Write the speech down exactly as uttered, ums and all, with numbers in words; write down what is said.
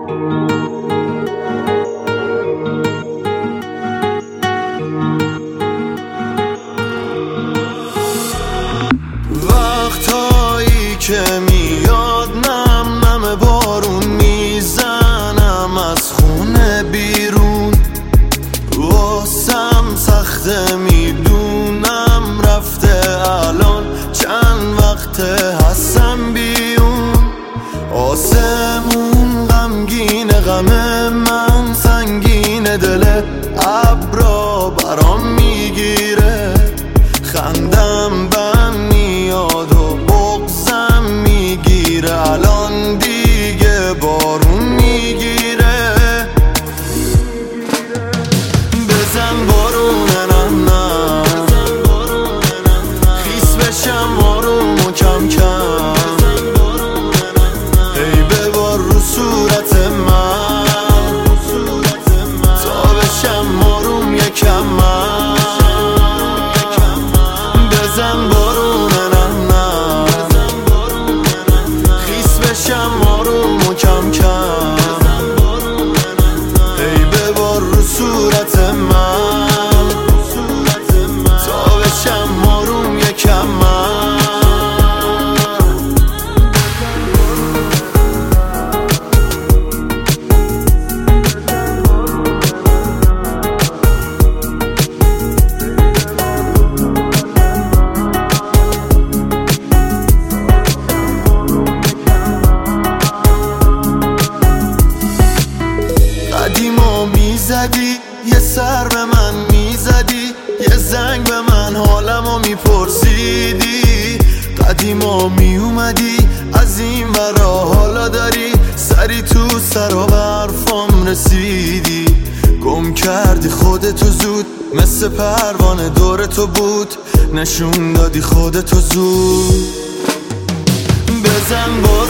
وقتایی که میاد نم نم بارون میزنم از خونه بیرون، واسم سخته میدونم رفته الان چند وقته هستم بیون. آسمون غمگین غم من سنگین، دل ابرا برام میگیره، خندم بم میاد و بغزم میگیره، الان دیگه بارون میگیره. بزن بارون نم نم خیس بشم آروم و کم کم، ای ببار رو صورت من تا بشم آروم یکم من. بزن بارون نم نم خیس بشم آروم و کم کم، ای ببار رو صورت من تا بشم آروم یکم من. قدیما میزدی یه سر به من میزدی، یه زنگ به من حالمو میپرسیدی، قدیما میومدی از این ورا حالا داری سری تو سر و برفام رسیدی. گم کردی خودتو زود مثل پروانه دور تو بود، نشون دادی خودتو زود. بزن با